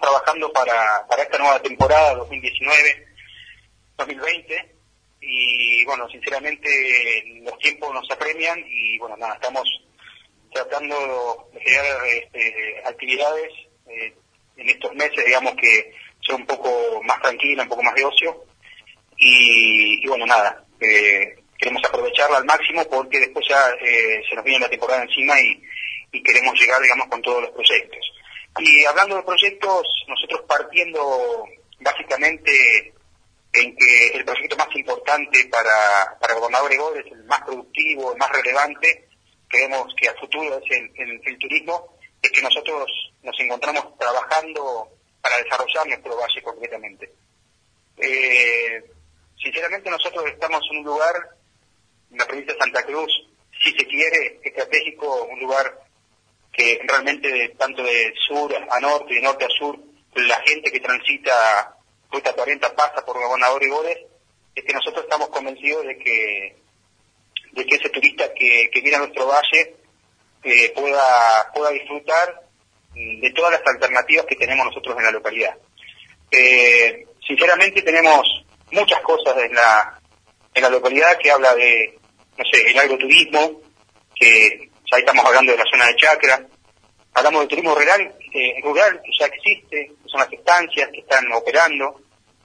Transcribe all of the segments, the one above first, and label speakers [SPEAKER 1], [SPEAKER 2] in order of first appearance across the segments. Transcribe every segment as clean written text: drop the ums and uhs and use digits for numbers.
[SPEAKER 1] trabajando para esta nueva temporada 2019-2020 y bueno, sinceramente los tiempos nos apremian y bueno, nada, estamos tratando de generar actividades en estos meses, digamos, que son un poco más tranquilas, un poco más de ocio y bueno, nada, queremos aprovecharla al máximo porque después ya se nos viene la temporada encima y queremos llegar, digamos, con todos los proyectos. Y hablando de proyectos, nosotros partiendo básicamente en que el proyecto más importante para Gobernador Gregores, el más productivo, el más relevante, creemos que a futuro es el turismo, es que nosotros nos encontramos trabajando para desarrollar nuestro valle concretamente. Sinceramente nosotros estamos en un lugar, en la provincia de Santa Cruz, si se quiere, estratégico, un lugar que realmente tanto de sur a norte y de norte a sur, la gente que transita Ruta 40 pasa por Gobernador Gregores, es que nosotros estamos convencidos de que ese turista que viene a nuestro valle pueda disfrutar de todas las alternativas que tenemos nosotros en la localidad. Sinceramente tenemos muchas cosas en la localidad que habla de, no sé, el agroturismo, que ya estamos hablando de la zona de Chacra, hablamos de turismo rural que ya existe, que son las estancias que están operando,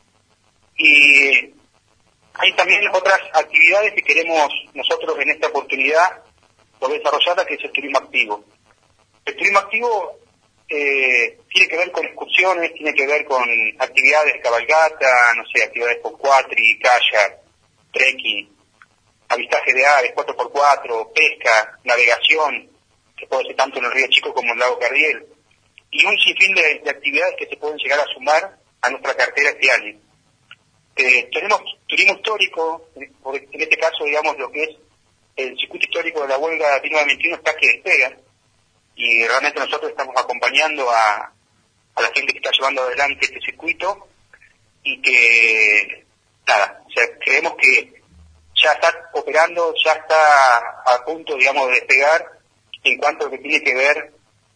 [SPEAKER 1] y hay también otras actividades que queremos nosotros en esta oportunidad poder desarrollarla, que es el turismo activo. El turismo activo tiene que ver con excursiones, tiene que ver con actividades de cabalgata, no sé, actividades con cuatri, kayak, trekking, avistaje de aves, 4x4, pesca, navegación, que puede ser tanto en el Río Chico como en el Lago Cardiel, y un sinfín de actividades que se pueden llegar a sumar a nuestra cartera este año. Tenemos turismo histórico, en este caso, digamos, lo que es el circuito histórico de la huelga 1921 está que despega, y realmente nosotros estamos acompañando a la gente que está llevando adelante este circuito, y que, nada, o sea, creemos que ya está operando, ya está a punto, digamos, de despegar en cuanto a lo que tiene que ver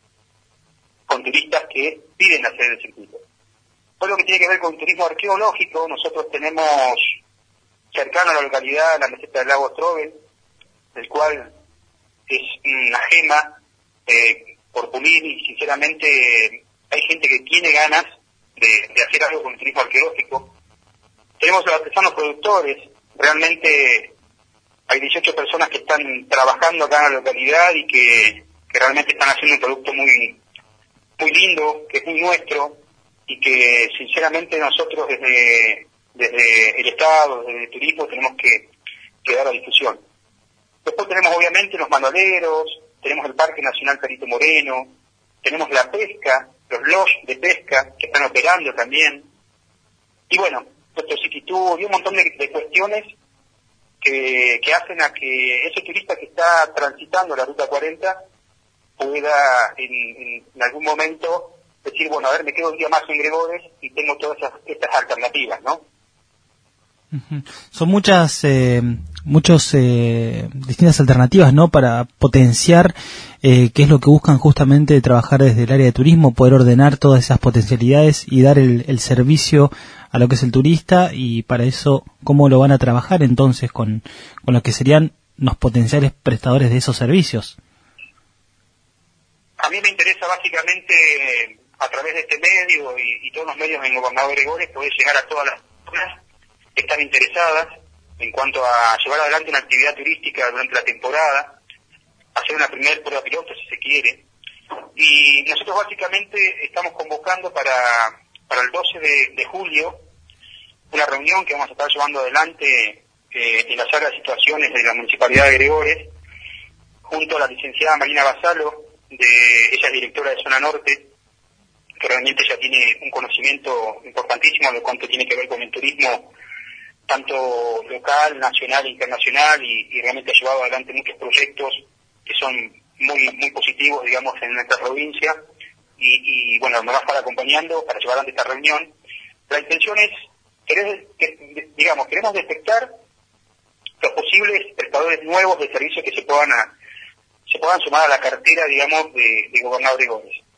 [SPEAKER 1] con turistas que piden hacer el circuito. Por lo que tiene que ver con turismo arqueológico, nosotros tenemos cercano a la localidad la meseta del lago Strobel, el cual es una gema por pulir, y sinceramente hay gente que tiene ganas de hacer algo con el turismo arqueológico. Tenemos a los artesanos productores, realmente hay 18 personas que están trabajando acá en la localidad y que realmente están haciendo un producto muy lindo, que es muy nuestro, y que sinceramente nosotros desde el Estado, desde el turismo, tenemos que dar a difusión. Después tenemos obviamente los bandoleros, tenemos el Parque Nacional Perito Moreno, tenemos la pesca, los lodge de pesca que están operando también, y bueno, nuestro City Tour y un montón de cuestiones que hacen a que ese turista que está transitando la Ruta 40 pueda en algún momento decir, bueno, a ver, me quedo un día más en Gregores y tengo todas estas alternativas, ¿no?
[SPEAKER 2] Son muchas distintas alternativas, ¿no?, para potenciar qué es lo que buscan justamente trabajar desde el área de turismo, poder ordenar todas esas potencialidades y dar el servicio a lo que es el turista, y para eso, ¿cómo lo van a trabajar entonces con lo que serían los potenciales prestadores de esos servicios?
[SPEAKER 1] A mí me interesa básicamente a través de este medio y todos los medios en Gobernador Gregores poder llegar a todas las personas que están interesadas en cuanto a llevar adelante una actividad turística durante la temporada, hacer una primera prueba piloto si se quiere, y nosotros básicamente estamos convocando para el 12 de julio una reunión que vamos a estar llevando adelante en la sala de situaciones de la Municipalidad de Gregores, junto a la licenciada Marina Basalo, ella es directora de Zona Norte, que realmente ya tiene un conocimiento importantísimo de cuánto tiene que ver con el turismo, tanto local, nacional e internacional, y realmente ha llevado adelante muchos proyectos que son muy positivos, digamos, en nuestra provincia, y bueno, nos va a estar acompañando para llevar adelante esta reunión. La intención es, queremos detectar los posibles prestadores nuevos de servicios que se puedan sumar a la cartera, digamos, de Gobernador Gregores.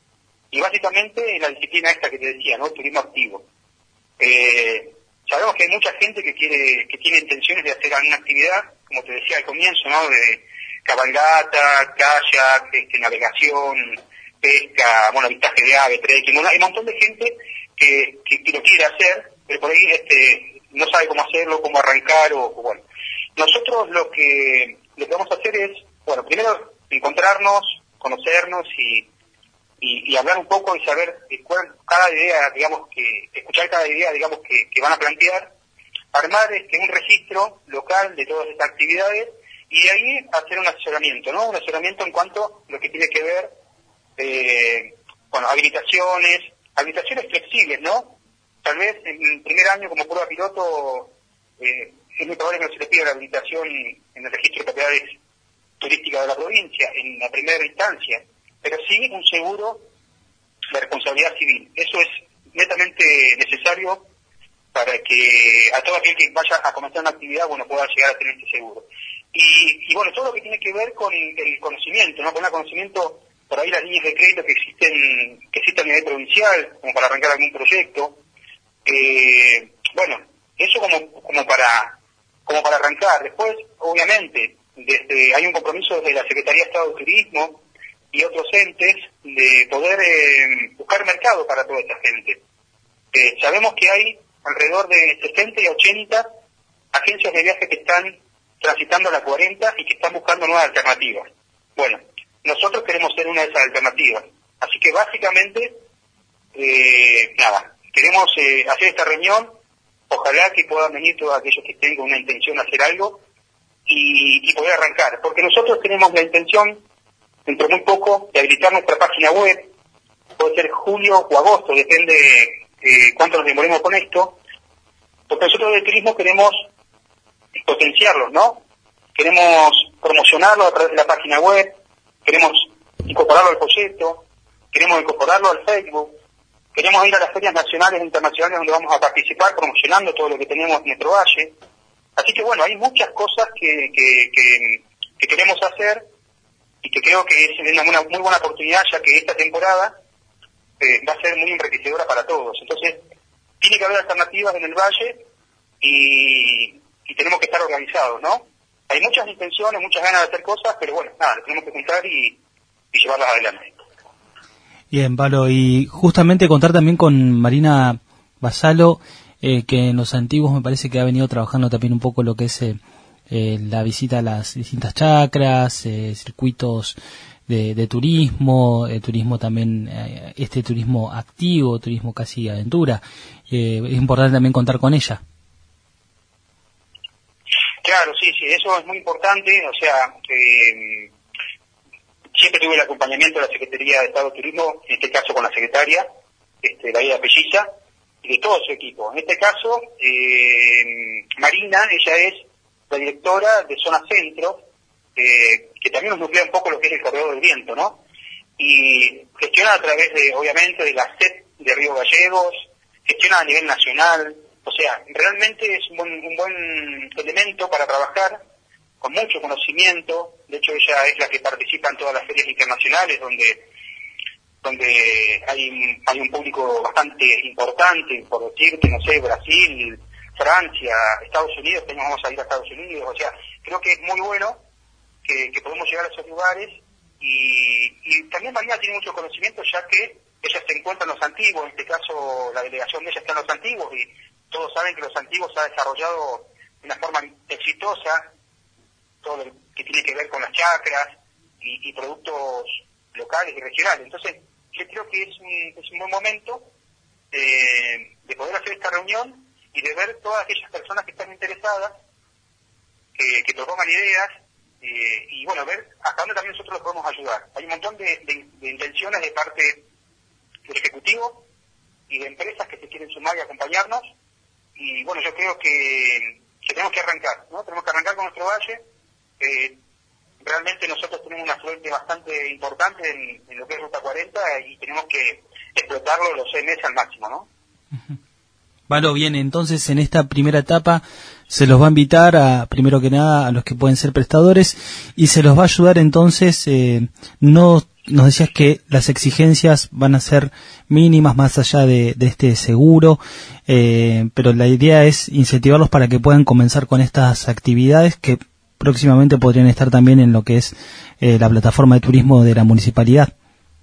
[SPEAKER 1] y básicamente en la disciplina esta que te decía, ¿no? Turismo activo. Sabemos que hay mucha gente que tiene intenciones de hacer alguna actividad, como te decía al comienzo, ¿no? De cabalgata, kayak, navegación, pesca, bueno, avistaje de ave, trekking. Hay un montón de gente que lo quiere hacer, pero por ahí no sabe cómo hacerlo, cómo arrancar, o bueno. Nosotros lo que vamos a hacer es, bueno, primero encontrarnos, conocernos y hablar un poco y saber cada idea, digamos, escuchar cada idea, digamos, que van a plantear, armar un registro local de todas estas actividades y de ahí hacer un asesoramiento, ¿no? Un asesoramiento en cuanto a lo que tiene que ver, bueno, habilitaciones flexibles, ¿no? Tal vez en el primer año como prueba piloto es muy probable que no se le pida la habilitación en el registro de propiedades turísticas de la provincia, en la primera instancia, pero sí un seguro de responsabilidad civil. Eso es netamente necesario para que a todo aquel que vaya a comenzar una actividad, bueno, pueda llegar a tener este seguro. Y bueno, todo lo que tiene que ver con el conocimiento, ¿no? Con el conocimiento, por ahí las líneas de crédito que existen a nivel provincial, como para arrancar algún proyecto. Bueno, eso como para arrancar. Después, obviamente, hay un compromiso desde la Secretaría de Estado de Turismo y otros entes de poder buscar mercado para toda esta gente. Sabemos que hay alrededor de 60 y 80 agencias de viaje que están transitando a la 40 y que están buscando nuevas alternativas. Bueno, nosotros queremos ser una de esas alternativas. Así que básicamente, queremos hacer esta reunión. Ojalá que puedan venir todos aquellos que tengan una intención de hacer algo y poder arrancar. Porque nosotros tenemos la intención, dentro de muy poco, de habilitar nuestra página web. Puede ser julio o agosto, depende cuánto nos demoremos con esto. Porque nosotros del turismo queremos potenciarlos, ¿no? Queremos promocionarlo a través de la página web, queremos incorporarlo al proyecto, queremos incorporarlo al Facebook, queremos ir a las ferias nacionales e internacionales donde vamos a participar promocionando todo lo que tenemos en nuestro valle. Así que bueno, hay muchas cosas que queremos hacer y que creo que es una muy buena oportunidad, ya que esta temporada va a ser muy enriquecedora para todos. Entonces, tiene que haber alternativas en el valle y tenemos que estar organizados, ¿no? Hay muchas intenciones, muchas ganas de hacer cosas, pero bueno, nada, tenemos que juntar y llevarlas adelante.
[SPEAKER 2] Bien, Pablo, y justamente contar también con Marina Basalo, que en los antiguos me parece que ha venido trabajando también un poco lo que es la visita a las distintas chacras, circuitos de turismo, turismo también, turismo activo, turismo casi aventura. Es importante también contar con ella.
[SPEAKER 1] Claro, sí, eso es muy importante, o sea, siempre tuve el acompañamiento de la Secretaría de Estado de Turismo, en este caso con la secretaria, David Pelliza, y de todo su equipo. En este caso, Marina, ella es la directora de Zona Centro, que también nos nuclea un poco lo que es el Corredor del Viento, ¿no? Y gestiona a través obviamente, de la SEP de Río Gallegos, gestiona a nivel nacional. O sea, realmente es un buen elemento para trabajar, con mucho conocimiento. De hecho, ella es la que participa en todas las ferias internacionales donde hay un público bastante importante, por decirte, no sé, Brasil, Francia, Estados Unidos, que nos vamos a ir a Estados Unidos. O sea, creo que es muy bueno que podemos llegar a esos lugares y también María tiene mucho conocimiento, ya que ella se encuentra en Los Antiguos. En este caso, la delegación de ella está en Los Antiguos y todos saben que Los Antiguos ha desarrollado de una forma exitosa todo lo que tiene que ver con las chacras y productos locales y regionales. Entonces, yo creo que es un buen momento de poder hacer esta reunión y de ver todas aquellas personas que están interesadas, que propongan ideas y bueno, ver hasta dónde también nosotros los podemos ayudar. Hay un montón de intenciones de parte del Ejecutivo y de empresas que se quieren sumar y acompañarnos. Y bueno, yo creo que tenemos que arrancar, ¿no? Tenemos que arrancar con nuestro valle. Realmente nosotros tenemos una afluente bastante importante en lo que es Ruta 40 y tenemos que explotarlo los 6 meses al máximo, ¿no?
[SPEAKER 2] Vale, bien, entonces en esta primera etapa se los va a invitar primero que nada a los que pueden ser prestadores y se los va a ayudar entonces no nos decías que las exigencias van a ser mínimas más allá de este seguro, pero la idea es incentivarlos para que puedan comenzar con estas actividades que próximamente podrían estar también en lo que es la plataforma de turismo de la municipalidad.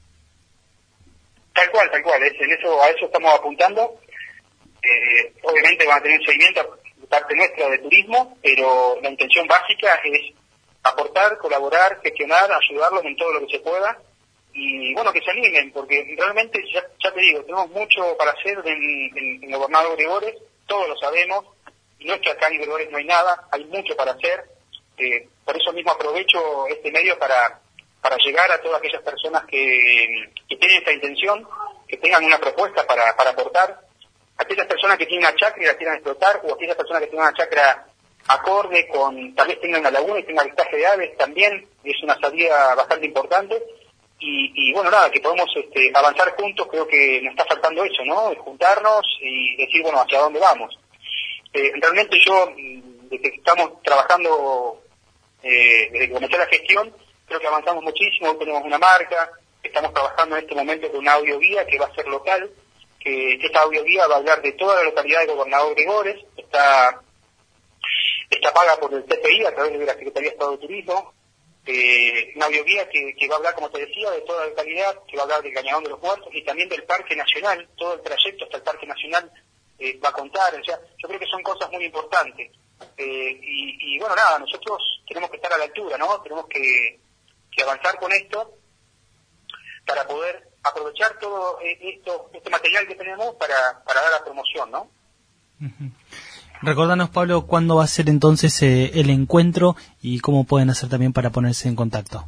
[SPEAKER 1] Tal cual, a eso estamos apuntando. Obviamente van a tener un seguimiento de parte nuestra de turismo, pero la intención básica es aportar, colaborar, gestionar, ayudarlos en todo lo que se pueda, y bueno, que se animen, porque realmente, ya te digo, tenemos mucho para hacer en Gobernador Gregores, todos lo sabemos, y no es que acá en Gregores no hay nada, hay mucho para hacer, por eso mismo aprovecho este medio para llegar a todas aquellas personas que tienen esta intención, que tengan una propuesta para aportar, aquellas personas que tienen una chacra y la quieran explotar, o aquellas personas que tienen una chacra acorde con, tal vez tengan una laguna y tengan avistaje de aves, también es una salida bastante importante, y bueno, nada, que podemos avanzar juntos. Creo que nos está faltando eso, ¿no? Juntarnos y decir, bueno, hacia dónde vamos. Realmente yo, desde que estamos trabajando, desde que comencé la gestión, creo que avanzamos muchísimo. Hoy tenemos una marca, estamos trabajando en este momento con una audioguía que va a ser local, que esta audioguía va a hablar de toda la localidad de Gobernador Gregores, está paga por el TPI a través de la Secretaría de Estado de Turismo, una audioguía que va a hablar, como te decía, de toda la localidad, que va a hablar del Cañadón de los Muertos y también del Parque Nacional. Todo el trayecto hasta el Parque Nacional va a contar. O sea, yo creo que son cosas muy importantes. Y bueno, nada, nosotros tenemos que estar a la altura, ¿no? Tenemos que avanzar con esto para poder aprovechar todo este material que tenemos para dar la promoción, ¿no?
[SPEAKER 2] Uh-huh. Recordanos, Pablo, cuándo va a ser entonces el encuentro y cómo pueden hacer también para ponerse en contacto.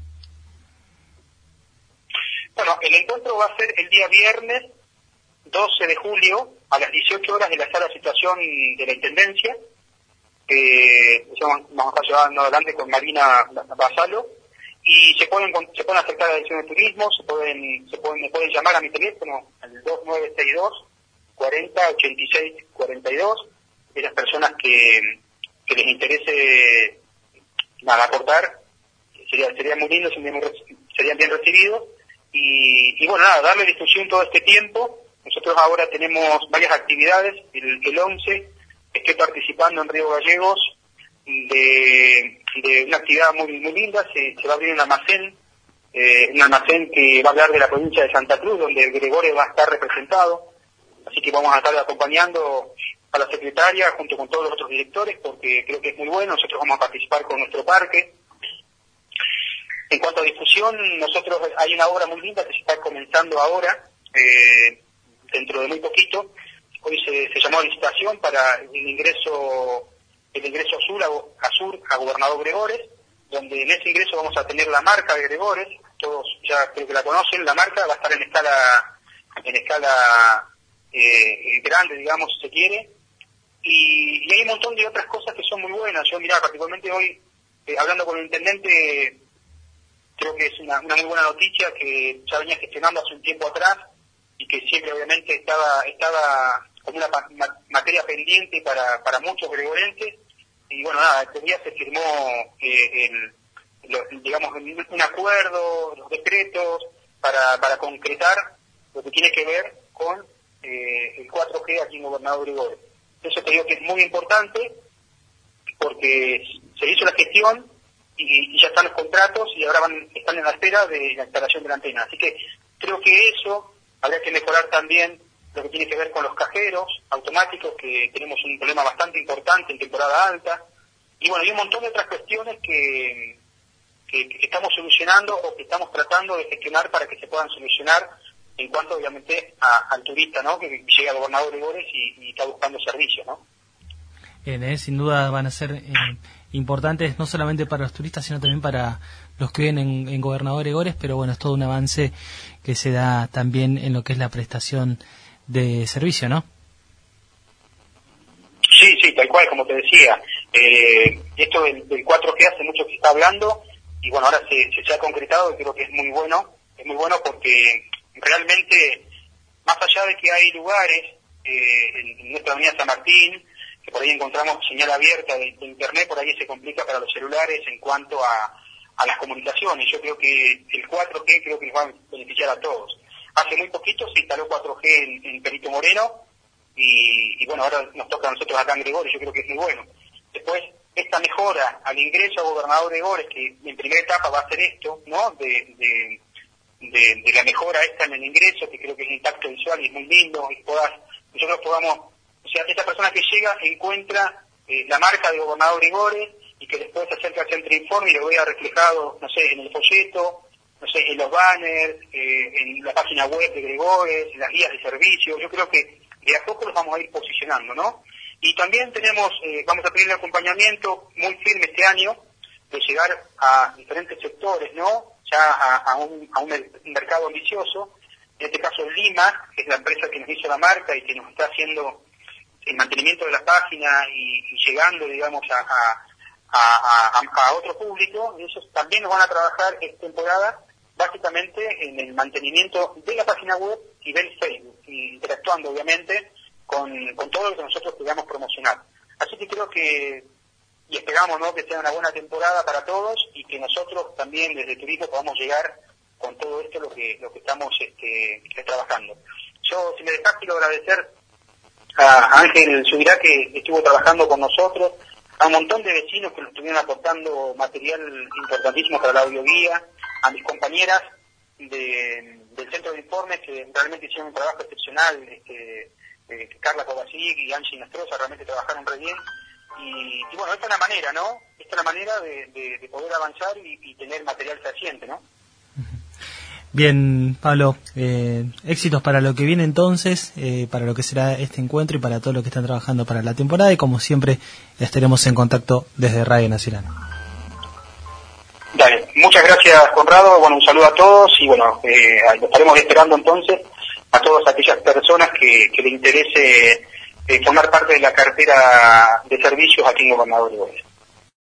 [SPEAKER 1] Bueno, el encuentro va a ser el día viernes 12 de julio a las 18 horas en la sala de situación de la Intendencia. Vamos a estar llevando adelante con Marina Basalo, y se pueden acercar a la Dirección de Turismo, me pueden llamar a mi teléfono al 2962 40 86 42. De las personas que les interese aportar, sería muy lindo, serían bien recibidos, y bueno, nada, darle difusión todo este tiempo. Nosotros ahora tenemos varias actividades. El 11 estoy participando en Río Gallegos de una actividad muy linda. Se va a abrir un almacén que va a hablar de la provincia de Santa Cruz, donde el Gregorio va a estar representado, así que vamos a estar acompañando a la secretaria junto con todos los otros directores, porque creo que es muy bueno. Nosotros vamos a participar con nuestro parque. En cuanto a difusión, hay una obra muy linda que se está comenzando ahora, dentro de muy poquito. Hoy se llamó a licitación para el ingreso sur a Gobernador Gregores, donde en ese ingreso vamos a tener la marca de Gregores. Todos ya creo que la conocen. La marca va a estar en escala grande, digamos, si se quiere, y hay un montón de otras cosas que son muy buenas. Yo, mirá, particularmente hoy, hablando con el intendente, creo que es una muy buena noticia que ya venía gestionando hace un tiempo atrás, y que siempre obviamente estaba como una materia pendiente para muchos gregorenses. Y bueno, nada, este día se firmó un acuerdo, los decretos, para concretar lo que tiene que ver con el 4G aquí en Gobernador Gregores. Eso te digo que es muy importante, porque se hizo la gestión y ya están los contratos, y ahora están en la espera de la instalación de la antena. Así que creo que eso habría que mejorar también lo que tiene que ver con los cajeros automáticos, que tenemos un problema bastante importante en temporada alta. Y bueno, hay un montón de otras cuestiones que estamos solucionando, o que estamos tratando de gestionar para que se puedan solucionar en cuanto obviamente al turista, ¿no?, que llega a Gobernador Gregores y está buscando servicios, ¿no?
[SPEAKER 2] Sin duda van a ser importantes no solamente para los turistas, sino también para los que viven en Gobernador Gregores, pero bueno, es todo un avance que se da también en lo que es la prestación de servicio, ¿no?
[SPEAKER 1] Sí, tal cual, como te decía. Esto del 4G hace mucho que se está hablando, y bueno, ahora se ha concretado, y creo que es muy bueno porque realmente, más allá de que hay lugares en nuestra avenida San Martín, que por ahí encontramos señal abierta de internet, por ahí se complica para los celulares en cuanto a a las comunicaciones. Yo creo que el 4G creo que nos va a beneficiar a todos. Hace muy poquito se instaló 4G en Perito Moreno y bueno, ahora nos toca a nosotros acá en Gregores, yo creo que es muy bueno. Después, esta mejora al ingreso a Gobernador Gregores, que en primera etapa va a ser esto, ¿no? De la mejora esta en el ingreso, que creo que es un impacto visual y es muy lindo, y nosotros podamos, o sea, esta persona que llega encuentra la marca de Gobernador Gregores y que después se acerca al centro de informe y lo vea reflejado, no sé, en el folleto, no sé, en los banners, en la página web de Gregores, en las guías de servicio. Yo creo que de a poco los vamos a ir posicionando, ¿no? Y también vamos a tener un acompañamiento muy firme este año de llegar a diferentes sectores, ¿no? Ya a un mercado ambicioso, en este caso Lima, que es la empresa que nos hizo la marca y que nos está haciendo el mantenimiento de la página y llegando, digamos, a otro público. Ellos también nos van a trabajar esta temporada básicamente en el mantenimiento de la página web y del Facebook, y interactuando obviamente con todo lo que nosotros queramos promocionar. Así que creo que, y esperamos, ¿no?, que sea una buena temporada para todos y que nosotros también desde Turismo podamos llegar con todo esto lo que estamos trabajando. Yo, si me dejás, quiero agradecer a Ángel Subirá, que estuvo trabajando con nosotros, a un montón de vecinos que nos estuvieron aportando material importantísimo para la audioguía, a mis compañeras del Centro de Informes, que realmente hicieron un trabajo excepcional, Carla Kovacic y Angie Nostroza realmente trabajaron re bien, y bueno, esta es la manera, ¿no? Esta es la manera de poder avanzar y tener material fehaciente, ¿no?
[SPEAKER 2] Bien, Pablo, éxitos para lo que viene entonces, para lo que será este encuentro y para todo lo que están trabajando para la temporada, y como siempre estaremos en contacto desde Radio Nacional.
[SPEAKER 1] Dale, muchas gracias, Conrado. Bueno, un saludo a todos y bueno, lo estaremos esperando entonces a todas aquellas personas que le interese formar parte de la cartera de servicios aquí en Gobernador Gregores.